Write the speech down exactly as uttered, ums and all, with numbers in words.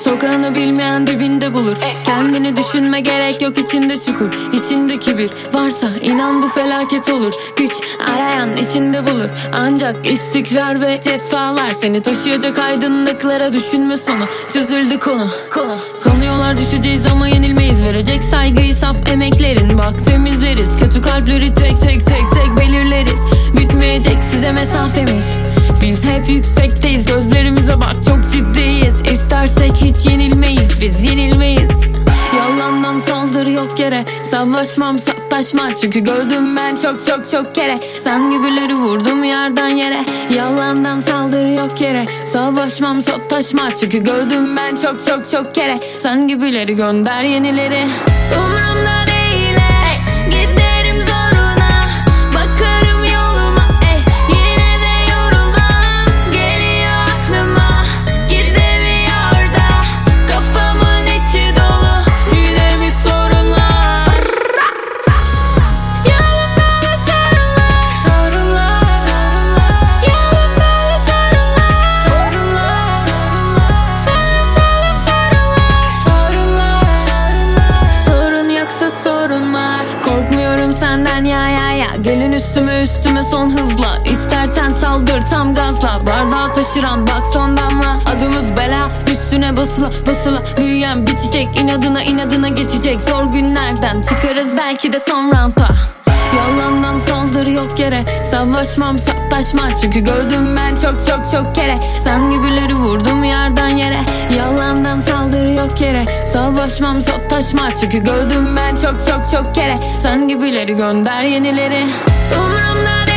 Sokağını bilmeyen dibinde bulur. Kendini düşünme, gerek yok içinde çukur. İçinde kibir varsa inan bu felaket olur. Güç arayan içinde bulur. Ancak istikrar ve cefalar seni taşıyacak aydınlıklara. Düşünme sonu, çözüldü konu, konu. Sanıyorlar düşeceğiz ama yenilmeyiz. Verecek saygıyı saf emeklerin. Bak temizleriz, kötü kalpleri tek tek tek tek belirleriz. Bitmeyecek size mesafemiz. Biz hep yüksekteyiz, gözlerimize bak çok ciddiyiz. İstersek hiç yenilmeyiz, biz yenilmeyiz. Yalandan saldırı yok yere, savaşmam sataşma. Çünkü gördüm ben çok çok çok kere. Sen gibileri vurdum yerden yere. Yalandan saldırı yok yere, savaşmam sataşma. Çünkü gördüm ben çok çok çok kere. Sen gibileri gönder yenileri. Umurumda değil, ey. Giderim zoruna, bakarım yoluma, ey. Yine de yorulmam, geliyor aklıma. Gidemiyor da kafamın içi dolu. Yine bir sorunlar. Yanımda da sorunlar, sorunlar, sorunlar. Yanımda da sorunlar, sorunlar, sorunlar. Senin solum sorunlar, sorunlar, sorunlar. Sorun yoksa sorun var. Korkmuyorum senden ya ya ya. Gelin üstüme üstüme son hızla. İstersen saldır tam gazla. Bardağı taşıran bak son damla. Adımız bela, üstüne basıla basıla. Büyüyen bitecek, inadına inadına geçecek. Zor günlerden çıkarız belki de son rampa. Yalandan saldırı yok yere, savaşmam sataşma. Çünkü gördüm ben çok çok çok kere. Sen gibileri vurdum yerden yere. Yalandan saldırı yok yere, savaşmam sataşma. Çünkü gördüm ben çok çok çok kere. Sen gibileri gönder yenileri. Umurumda